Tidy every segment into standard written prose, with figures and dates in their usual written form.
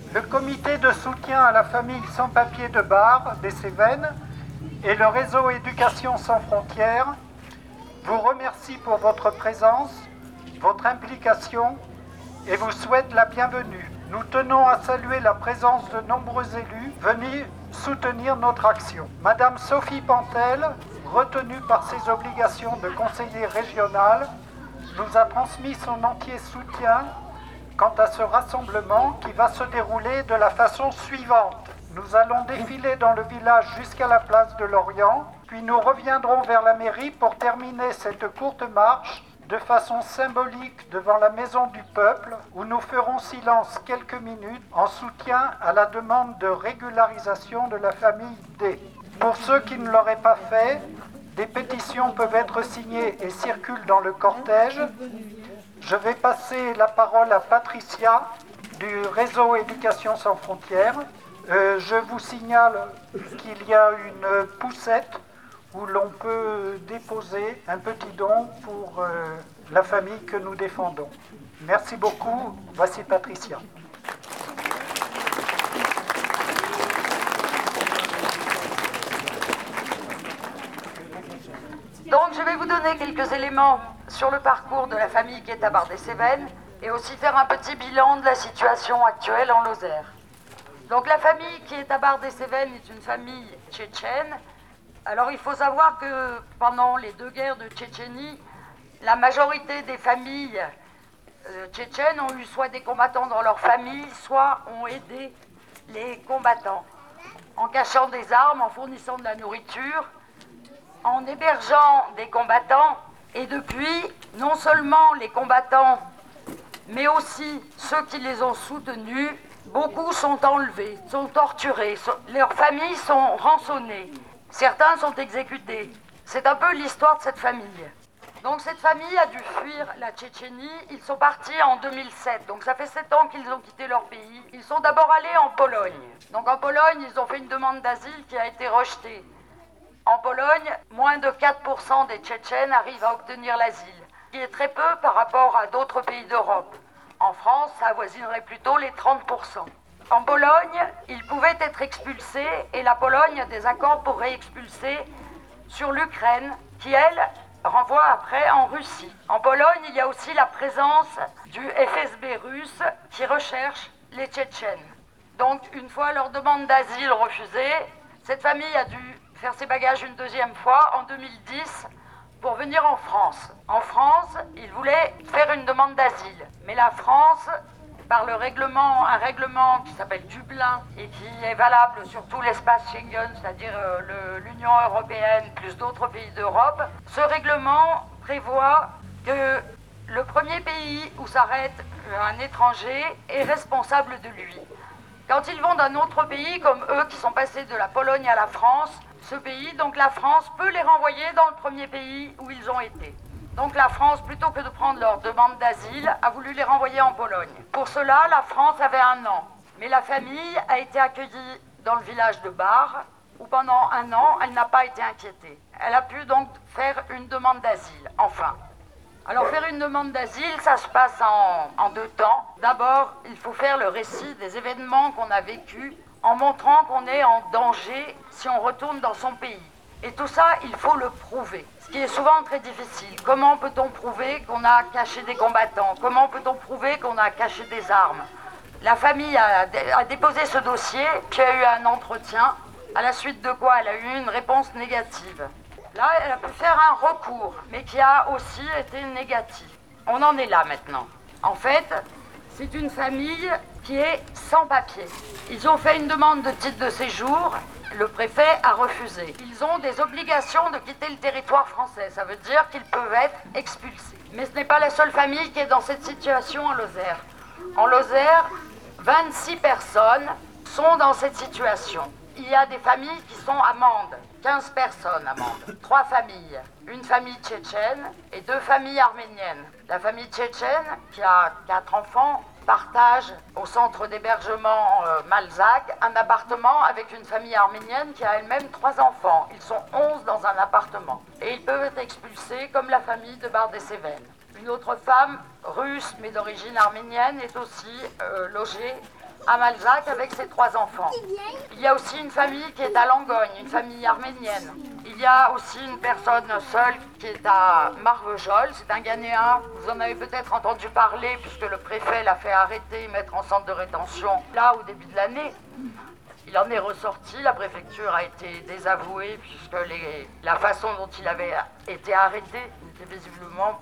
Le comité de soutien à la famille sans-papiers de Bar, des Cévennes, et le réseau Éducation sans frontières vous remercie pour votre présence, votre implication et vous souhaite la bienvenue. Nous tenons à saluer la présence de nombreux élus venus soutenir notre action. Madame Sophie Pantel, retenue par ses obligations de conseillère régionale, nous a transmis son entier soutien quant à ce rassemblement qui va se dérouler de la façon suivante. Nous allons défiler dans le village jusqu'à la place de Lorient, puis nous reviendrons vers la mairie pour terminer cette courte marche de façon symbolique devant la Maison du Peuple, où nous ferons silence quelques minutes en soutien à la demande de régularisation de la famille D. Pour ceux qui ne l'auraient pas fait, des pétitions peuvent être signées et circulent dans le cortège. Je vais passer la parole à Patricia du réseau Éducation sans frontières. Je vous signale qu'il y a une poussette où l'on peut déposer un petit don pour la famille que nous défendons. Merci beaucoup. Voici Patricia. Donc je vais vous donner quelques éléments sur le parcours de la famille qui est à Bar-des-Cévennes et aussi faire un petit bilan de la situation actuelle en Lozère. Donc la famille qui est à Bar-des-Cévennes est une famille tchétchène. Alors il faut savoir que pendant les 2 guerres de Tchétchénie, la majorité des familles tchétchènes ont eu soit des combattants dans leur famille, soit ont aidé les combattants en cachant des armes, en fournissant de la nourriture, en hébergeant des combattants. Et depuis, non seulement les combattants, mais aussi ceux qui les ont soutenus, beaucoup sont enlevés, sont torturés, leurs familles sont rançonnées, certains sont exécutés. C'est un peu l'histoire de cette famille. Donc cette famille a dû fuir la Tchétchénie, ils sont partis en 2007, donc ça fait 7 ans qu'ils ont quitté leur pays. Ils sont d'abord allés en Pologne. Donc en Pologne, ils ont fait une demande d'asile qui a été rejetée. En Pologne, moins de 4% des Tchétchènes arrivent à obtenir l'asile, ce qui est très peu par rapport à d'autres pays d'Europe. En France, ça avoisinerait plutôt les 30%. En Pologne, ils pouvaient être expulsés et la Pologne a des accords pour réexpulser sur l'Ukraine, qui elle renvoie après en Russie. En Pologne, il y a aussi la présence du FSB russe qui recherche les Tchétchènes. Donc une fois leur demande d'asile refusée, cette famille a dû faire ses bagages une 2e fois en 2010 pour venir en France. En France, ils voulaient faire une demande d'asile. Mais la France, par un règlement qui s'appelle Dublin et qui est valable sur tout l'espace Schengen, c'est-à-dire l'Union européenne plus d'autres pays d'Europe, ce règlement prévoit que le premier pays où s'arrête un étranger est responsable de lui. Quand ils vont d'un autre pays, comme eux qui sont passés de la Pologne à la France, ce pays, donc la France, peut les renvoyer dans le premier pays où ils ont été. Donc la France, plutôt que de prendre leur demande d'asile, a voulu les renvoyer en Pologne. Pour cela, la France avait 1 an. Mais la famille a été accueillie dans le village de Bar, où pendant 1 an, elle n'a pas été inquiétée. Elle a pu donc faire une demande d'asile, enfin. Alors faire une demande d'asile, ça se passe en 2 temps. D'abord, il faut faire le récit des événements qu'on a vécus en montrant qu'on est en danger si on retourne dans son pays. Et tout ça, il faut le prouver, ce qui est souvent très difficile. Comment peut-on prouver qu'on a caché des combattants? Comment peut-on prouver qu'on a caché des armes? La famille a déposé ce dossier, puis a eu un entretien, à la suite de quoi elle a eu une réponse négative. Là, elle a pu faire un recours, mais qui a aussi été négatif. On en est là maintenant. En fait, c'est une famille qui est sans papier. Ils ont fait une demande de titre de séjour, le préfet a refusé. Ils ont des obligations de quitter le territoire français, ça veut dire qu'ils peuvent être expulsés. Mais ce n'est pas la seule famille qui est dans cette situation en Lozère. En Lozère, 26 personnes sont dans cette situation. Il y a des familles qui sont à Mende, 15 personnes à Mende, 3 familles, une famille tchétchène et 2 familles arméniennes. La famille tchétchène, qui a 4 enfants, partage au centre d'hébergement Malzac un appartement avec une famille arménienne qui a elle-même 3 enfants. Ils sont 11 dans un appartement. Et ils peuvent être expulsés comme la famille de Bar-des-Cévennes. Une autre femme, russe mais d'origine arménienne, est aussi logée à Malzac avec ses 3 enfants. Il y a aussi une famille qui est à Langogne, une famille arménienne. Il y a aussi une personne seule qui est à Marvejols, c'est un Ghanéen. Vous en avez peut-être entendu parler puisque le préfet l'a fait arrêter et mettre en centre de rétention là au début de l'année. Il en est ressorti, la préfecture a été désavouée puisque la façon dont il avait été arrêté n'était visiblement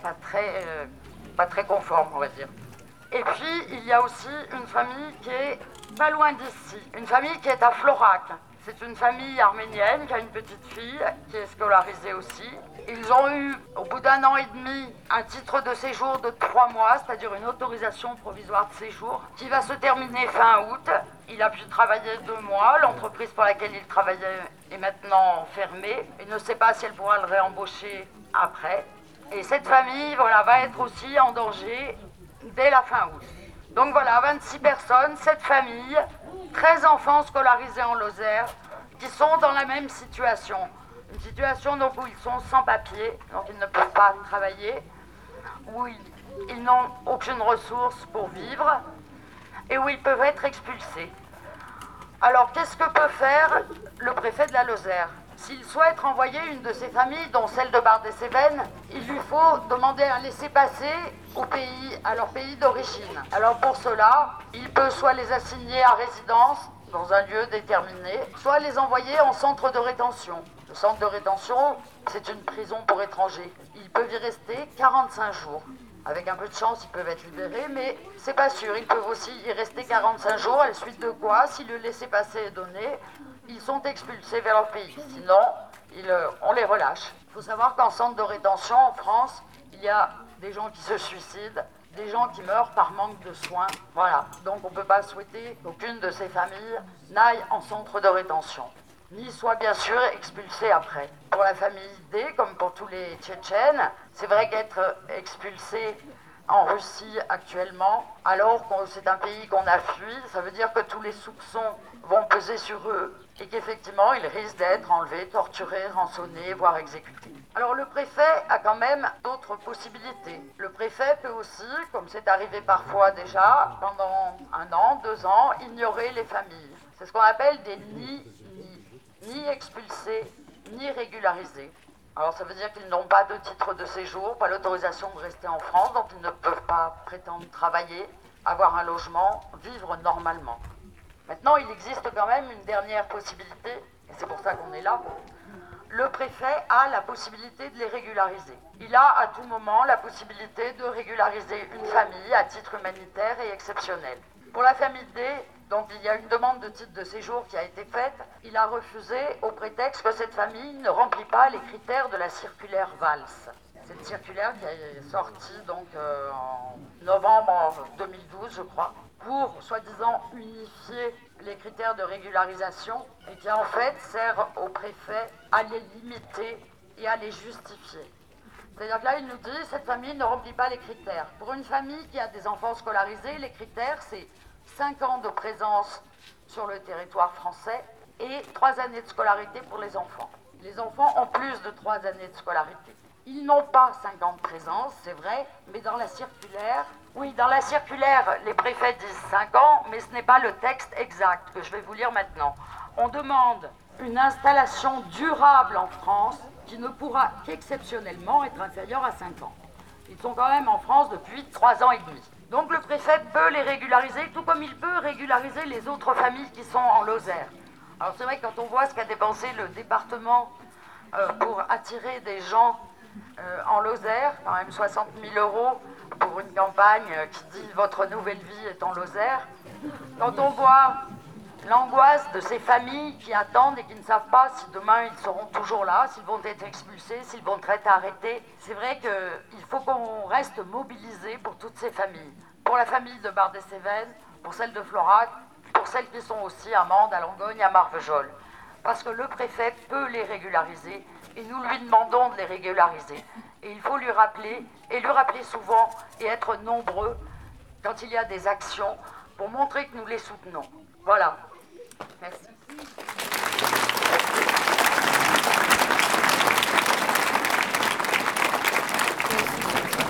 pas très conforme, on va dire. Et puis, il y a aussi une famille qui est pas loin d'ici, une famille qui est à Florac. C'est une famille arménienne qui a une petite fille qui est scolarisée aussi. Ils ont eu, au bout d'1 an et demi, un titre de séjour de 3 mois, c'est-à-dire une autorisation provisoire de séjour, qui va se terminer fin août. Il a pu travailler 2 mois. L'entreprise pour laquelle il travaillait est maintenant fermée. Il ne sait pas si elle pourra le réembaucher après. Et cette famille, voilà, va être aussi en danger dès la fin août. Donc voilà, 26 personnes, 7 familles, 13 enfants scolarisés en Lozère qui sont dans la même situation. Une situation donc où ils sont sans papier, donc ils ne peuvent pas travailler, où ils n'ont aucune ressource pour vivre et où ils peuvent être expulsés. Alors qu'est-ce que peut faire le préfet de la Lozère ? S'il souhaite renvoyer une de ces familles, dont celle de Bar-des-Cévennes, il lui faut demander un laissez-passer à leur pays d'origine. Alors pour cela, il peut soit les assigner à résidence dans un lieu déterminé, soit les envoyer en centre de rétention. Le centre de rétention, c'est une prison pour étrangers. Ils peuvent y rester 45 jours. Avec un peu de chance, ils peuvent être libérés, mais c'est pas sûr. Ils peuvent aussi y rester 45 jours, à la suite de quoi, si le laissez-passer est donné, ils sont expulsés vers leur pays. Sinon, on les relâche. Il faut savoir qu'en centre de rétention, en France, il y a des gens qui se suicident, des gens qui meurent par manque de soins. Voilà. Donc on ne peut pas souhaiter qu'aucune de ces familles n'aille en centre de rétention, ni soit bien sûr expulsée après. Pour la famille D, comme pour tous les Tchétchènes, c'est vrai qu'être expulsé en Russie actuellement, alors que c'est un pays qu'on a fui, ça veut dire que tous les soupçons vont peser sur eux et qu'effectivement ils risquent d'être enlevés, torturés, rançonnés, voire exécutés. Alors le préfet a quand même d'autres possibilités. Le préfet peut aussi, comme c'est arrivé parfois déjà, pendant 1 an, 2 ans, ignorer les familles. C'est ce qu'on appelle des ni expulsés, ni régularisés. Alors ça veut dire qu'ils n'ont pas de titre de séjour, pas l'autorisation de rester en France, donc ils ne peuvent pas prétendre travailler, avoir un logement, vivre normalement. Maintenant, il existe quand même une dernière possibilité, et c'est pour ça qu'on est là. Le préfet a la possibilité de les régulariser. Il a à tout moment la possibilité de régulariser une famille à titre humanitaire et exceptionnel. Pour la famille D, donc il y a une demande de titre de séjour qui a été faite. Il a refusé au prétexte que cette famille ne remplit pas les critères de la circulaire Valls. Cette circulaire qui est sortie donc en novembre 2012, je crois, pour soi-disant unifier les critères de régularisation et qui en fait sert au préfet à les limiter et à les justifier. C'est-à-dire que là, il nous dit cette famille ne remplit pas les critères. Pour une famille qui a des enfants scolarisés, les critères, c'est 5 ans de présence sur le territoire français et 3 années de scolarité pour les enfants. Les enfants ont plus de 3 années de scolarité. Ils n'ont pas 5 ans de présence, c'est vrai, mais dans la circulaire, les préfets disent 5 ans, mais ce n'est pas le texte exact que je vais vous lire maintenant. On demande une installation durable en France qui ne pourra qu'exceptionnellement être inférieure à 5 ans. Ils sont quand même en France depuis 3 ans et demi. Donc le préfet peut les régulariser, tout comme il peut régulariser les autres familles qui sont en Lozère. Alors c'est vrai que quand on voit ce qu'a dépensé le département pour attirer des gens en Lozère, quand même 60 000 € pour une campagne qui dit « Votre nouvelle vie est en Lozère », quand on voit l'angoisse de ces familles qui attendent et qui ne savent pas si demain ils seront toujours là, s'ils vont être expulsés, s'ils vont être arrêtés. C'est vrai qu'il faut qu'on reste mobilisé pour toutes ces familles. Pour la famille de Bar-des-Cévennes, pour celle de Florac, pour celles qui sont aussi à Mende, à Langogne, à Marvejols. Parce que le préfet peut les régulariser et nous lui demandons de les régulariser. Et il faut lui rappeler, et lui rappeler souvent, et être nombreux quand il y a des actions pour montrer que nous les soutenons. Voilà. Merci.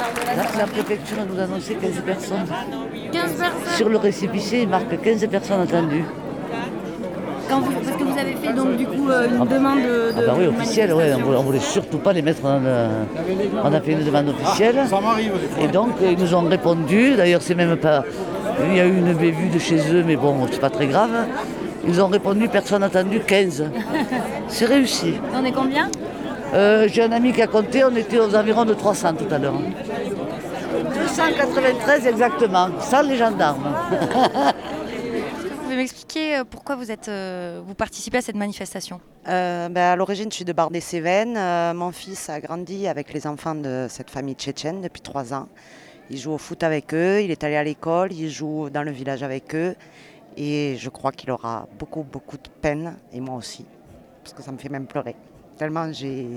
La préfecture nous a annoncé 15 personnes. 15 personnes. Sur le récépissé, il marque 15 personnes attendues. Parce que vous avez fait donc du coup une demande de Ah bah oui, officielle, ouais. manifestation. On voulait surtout pas les mettre dans le... On a fait une demande officielle. Et donc, ils nous ont répondu. D'ailleurs, c'est même pas... Il y a eu une bévue de chez eux, mais bon, c'est pas très grave. Ils ont répondu, personne attendue, 15. C'est réussi. On est combien? J'ai un ami qui a compté, on était aux environs de 300 tout à l'heure. 293 exactement, sans les gendarmes. Vous pouvez m'expliquer pourquoi vous participez à cette manifestation? À l'origine, je suis de Bar-des-Cévennes. Mon fils a grandi avec les enfants de cette famille tchétchène depuis 3 ans. Il joue au foot avec eux, il est allé à l'école, il joue dans le village avec eux. Et je crois qu'il aura beaucoup, beaucoup de peine, et moi aussi, parce que ça me fait même pleurer. Tellement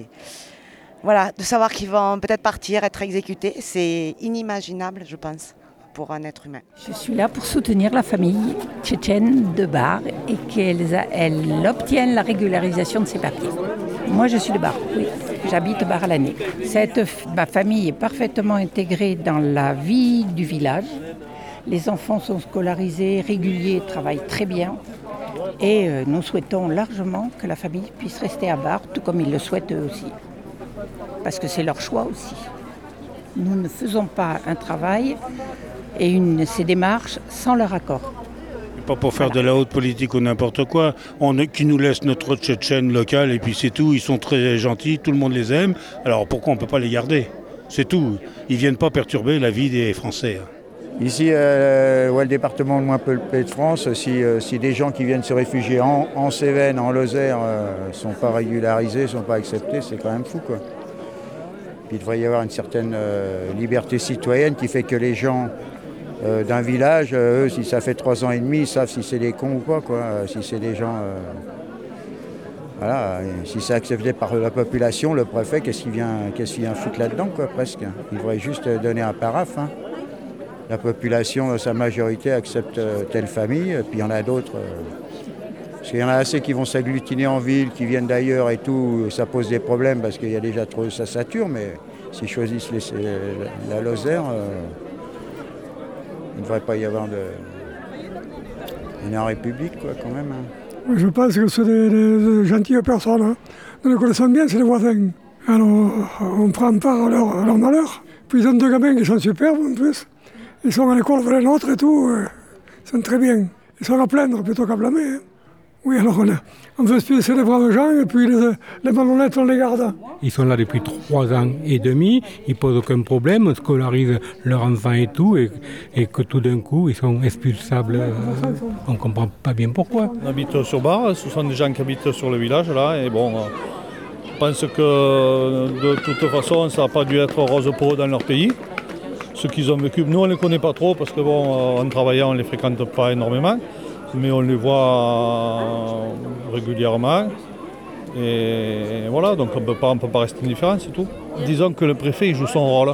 Voilà, de savoir qu'ils vont peut-être partir, être exécutés, c'est inimaginable, je pense, pour un être humain. Je suis là pour soutenir la famille tchétchène de Bar et qu'elle obtienne la régularisation de ses papiers. Moi, je suis de Bar, oui. J'habite Bar à l'année. Ma famille est parfaitement intégrée dans la vie du village. Les enfants sont scolarisés, réguliers, travaillent très bien. Et nous souhaitons largement que la famille puisse rester à Bar, tout comme ils le souhaitent eux aussi. Parce que c'est leur choix aussi. Nous ne faisons pas un travail et ces démarches sans leur accord. Pas pour faire de la haute politique ou n'importe quoi. Qui nous laisse notre Tchétchène local et puis c'est tout. Ils sont très gentils, tout le monde les aime. Alors pourquoi on ne peut pas les garder? C'est tout. Ils ne viennent pas perturber la vie des Français. Ici, le département le moins peuplé de France, si des gens qui viennent se réfugier en Cévennes, en Lozère, ne sont pas régularisés, ne sont pas acceptés, c'est quand même fou, quoi. Puis il devrait y avoir une certaine liberté citoyenne qui fait que les gens d'un village, eux, si ça fait 3 ans et demi, ils savent si c'est des cons ou pas, quoi. Si c'est des gens... Voilà, et si c'est accepté par la population, le préfet, qu'est-ce qu'il vient foutre là-dedans, quoi, presque. Il devrait juste donner un paraphe, hein. La population, sa majorité, accepte telle famille, puis il y en a d'autres. Parce qu'il y en a assez qui vont s'agglutiner en ville, qui viennent d'ailleurs et tout, ça pose des problèmes parce qu'il y a déjà trop, ça sature, mais s'ils choisissent la Lozère, il ne devrait pas y avoir une république, quoi, quand même. Hein. Je pense que c'est des gentilles personnes. Hein. Nous les connaissons bien, c'est les voisins. Alors, on prend part à leur malheur. Puis ils ont 2 gamins qui sont superbes en plus. Ils sont à l'école de la nôtre et tout, ils sont très bien. Ils sont à plaindre plutôt qu'à blâmer. Hein. Oui, alors on fait expulser les braves gens et puis les malhonnêtes, on les garde. Ils sont là depuis 3 ans et demi, ils ne posent aucun problème, on scolarise leurs enfants et tout, et que tout d'un coup, ils sont expulsables. On ne comprend pas bien pourquoi. On habite sur Bar, ce sont des gens qui habitent sur le village, là, et bon, je pense que de toute façon, ça n'a pas dû être rose pour eux dans leur pays. Ceux qu'ils ont vécu, nous on ne les connaît pas trop parce que bon, en travaillant on ne les fréquente pas énormément, mais on les voit régulièrement. Et voilà, donc on ne peut pas rester indifférent, c'est tout. Disons que le préfet il joue son rôle,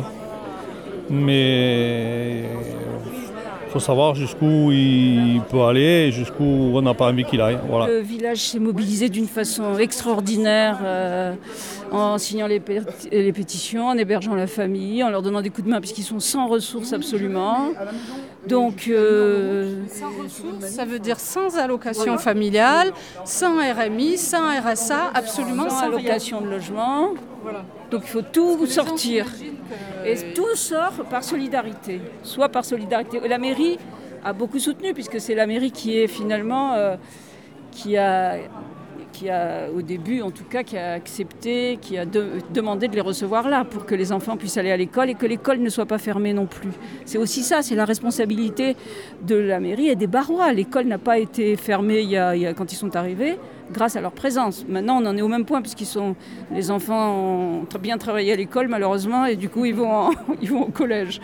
mais il faut savoir jusqu'où il peut aller et jusqu'où on n'a pas envie qu'il aille. Voilà. Le village s'est mobilisé d'une façon extraordinaire en signant les pétitions, en hébergeant la famille, en leur donnant des coups de main puisqu'ils sont sans ressources absolument. Donc, sans ressources, ça veut dire sans allocation familiale, sans RMI, sans RSA, absolument sans allocation de logement. Voilà. Donc il faut tout sortir. Et tout sort par solidarité. Soit par solidarité. La mairie a beaucoup soutenu, puisque c'est la mairie qui est finalement, qui a au début en tout cas, qui a accepté, qui a demandé de les recevoir là, pour que les enfants puissent aller à l'école et que l'école ne soit pas fermée non plus. C'est aussi ça, c'est la responsabilité de la mairie et des Barrois. L'école n'a pas été fermée quand ils sont arrivés, grâce à leur présence. Maintenant, on en est au même point, les enfants ont bien travaillé à l'école, malheureusement, et du coup, ils vont au collège.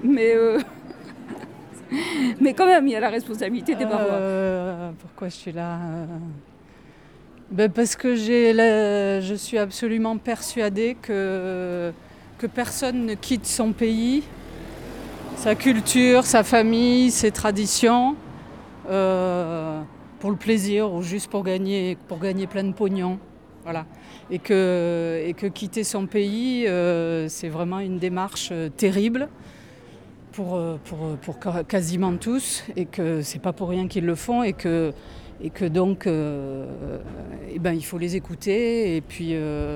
Mais quand même, il y a la responsabilité des Barrois. Pourquoi je suis là parce que je suis absolument persuadée que personne ne quitte son pays, sa culture, sa famille, ses traditions, pour le plaisir ou juste pour gagner plein de pognon. Voilà. Et que quitter son pays, c'est vraiment une démarche terrible pour quasiment tous, et que c'est pas pour rien qu'ils le font, et que donc il faut les écouter. Et puis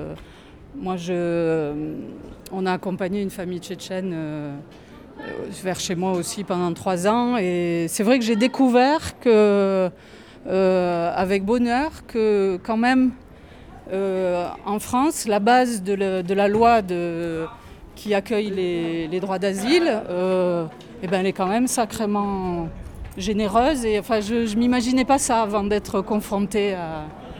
on a accompagné une famille tchétchène vers chez moi aussi pendant 3 ans, et c'est vrai que j'ai découvert avec bonheur que quand même en France, la base de la loi qui accueille les droits d'asile, elle est quand même sacrément généreuse. Et enfin, je ne m'imaginais pas ça avant d'être confrontée à...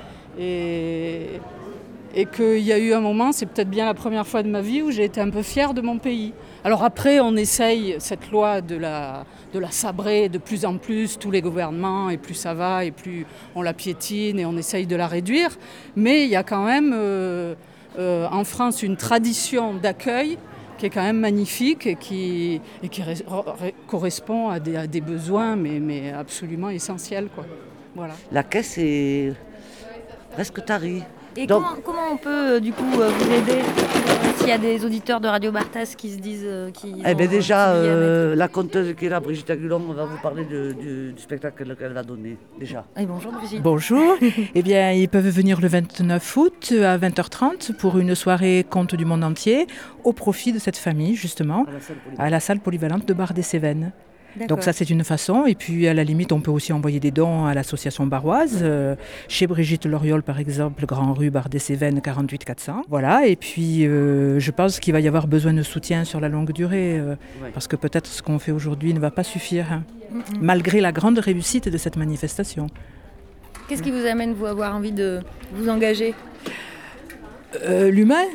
Et qu'il y a eu un moment, c'est peut-être bien la première fois de ma vie, où j'ai été un peu fière de mon pays. Alors après, on essaye cette loi de la sabrer de plus en plus, tous les gouvernements, et plus ça va, et plus on la piétine, et on essaye de la réduire. Mais il y a quand même en France une tradition d'accueil qui est quand même magnifique, et qui correspond à des besoins, mais absolument essentiels, quoi. Voilà. La caisse est presque tarie. Et Donc, comment on peut du coup vous aider s'il y a des auditeurs de Radio Barthès qui se disent déjà, la conteuse qui est là, Brigitte Agulon, va vous parler du spectacle qu'elle va donner, déjà. Et bonjour Brigitte. Bonjour. Eh bien, ils peuvent venir le 29 août à 20h30 pour une soirée Contes du monde entier, au profit de cette famille, justement, à la salle polyvalente de Bar-des-Cévennes. Donc ça, c'est une façon. Et puis, à la limite, on peut aussi envoyer des dons à l'association barroise. Chez Brigitte Loriol, par exemple, Grand Rue, Bar-des-Cévennes, 48 400. Voilà. Et puis, je pense qu'il va y avoir besoin de soutien sur la longue durée. Parce que peut-être ce qu'on fait aujourd'hui ne va pas suffire, hein, malgré la grande réussite de cette manifestation. Qu'est-ce qui vous amène, vous, à avoir envie de vous engager ? L'humain.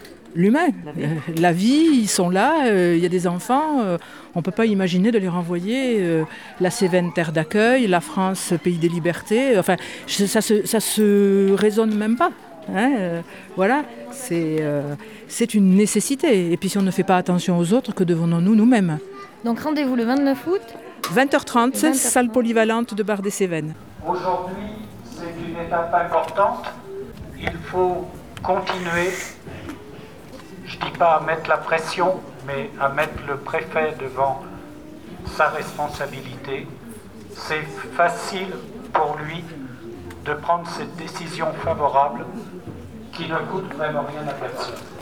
La vie, ils sont là, il y a des enfants, on ne peut pas imaginer de les renvoyer. La Cévennes, terre d'accueil, la France, pays des libertés, enfin, ça se raisonne même pas. Hein, voilà, c'est une nécessité. Et puis si on ne fait pas attention aux autres, que devenons-nous nous-mêmes ? Donc rendez-vous le 29 août 20h30, salle polyvalente de Bar-des-Cévennes. Aujourd'hui, c'est une étape importante. Il faut continuer. Je ne dis pas à mettre la pression, mais à mettre le préfet devant sa responsabilité. C'est facile pour lui de prendre cette décision favorable qui ne coûte vraiment rien à personne.